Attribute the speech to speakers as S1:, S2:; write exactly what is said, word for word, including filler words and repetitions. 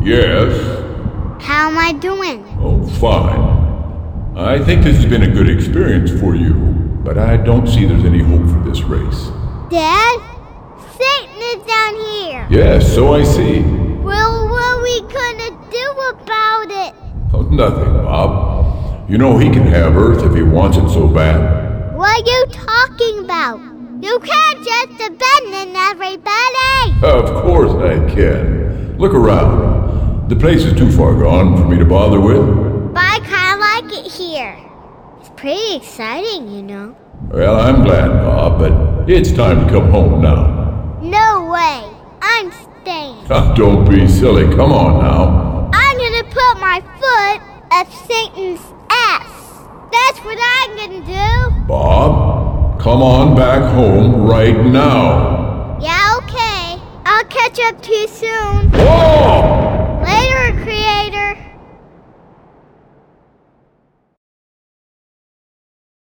S1: Yes?
S2: How am I doing?
S1: Oh, fine. I think this has been a good experience for you, but I don't see there's any hope for this race.
S2: Dad? Satan is down here.
S1: Yes, so I see.
S2: Well, what are we gonna do about it?
S1: Oh, nothing, Bob. You know he can have Earth if he wants it so bad.
S2: What are you talking about? You can't just abandon everybody!
S1: Of course I can. Look around. The place is too far gone for me to bother with.
S2: But I kinda like it here. It's pretty exciting, you know.
S1: Well, I'm glad, Bob, but it's time to come home now.
S2: No way. I'm staying.
S1: Don't be silly. Come on now.
S2: I'm gonna put my foot up Satan's ass. That's what I'm gonna do.
S1: Bob, come on back home right now.
S2: Yeah, okay. I'll catch up to you soon.
S1: Whoa!